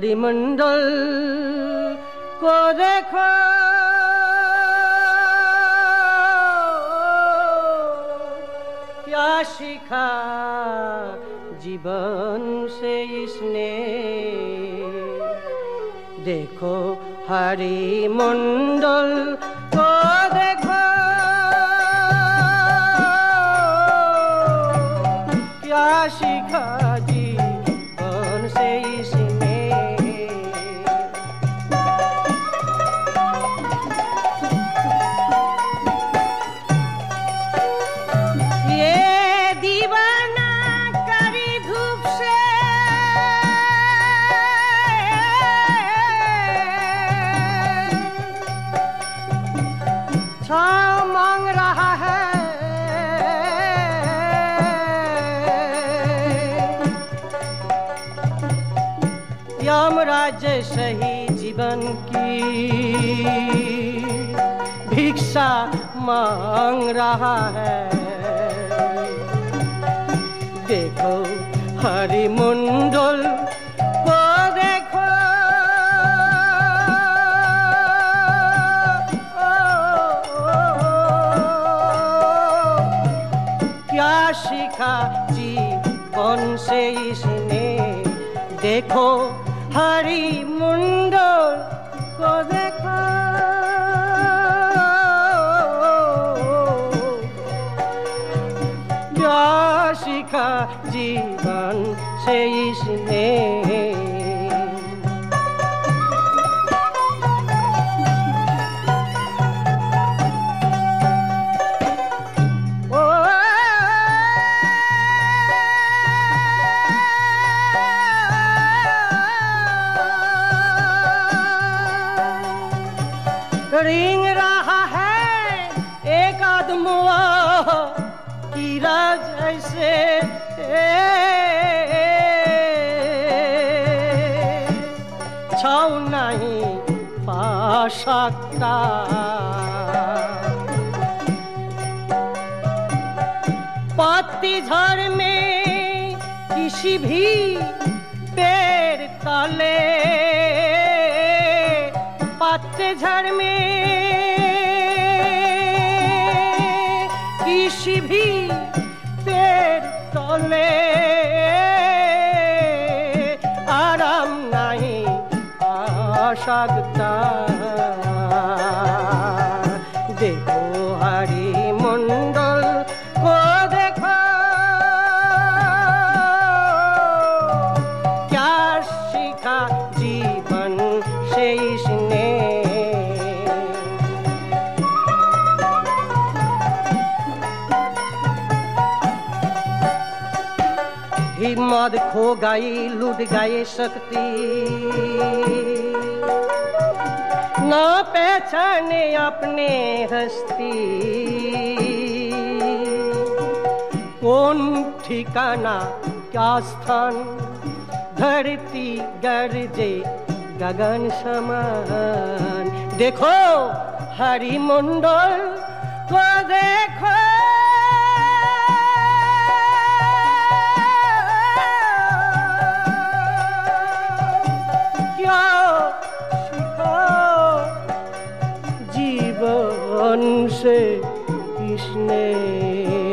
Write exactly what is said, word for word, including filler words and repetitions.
हरिमंडल को देखो, क्या सीखा जीवन से इसने। देखो हरिमंडल को देखो, क्या सीखा जीवन से इसने। ये दीवाना करी धूप से छाँव मांग रहा है, यमराज सही जीवन की भिक्षा मांग रहा है। देखो हरिमंडल को देखो, क्या सीखा जीवन से इसने। देखो हरिमंडल को देखो, क्या सीखा जीवन से इसने। रिंग रहा है एक आदमुआ की राज ऐसे, छाँव नहीं पा सकता। पतझड़ में किसी भी पेड़ तले, पतझड़ में किसी भी पेड़ तले आराम नहीं आ सकता। देखो हरिमंडल को देखो, क्या सीखा जीवन से इसने। हिम्मत खो गई, लुट गई शक्ति, न पहचाने अपने हस्ती। कौन ठिकाना क्या स्थान, धरती गरजे गगन समान। देखो हरिमंडल को देखो, जीवन से इसने।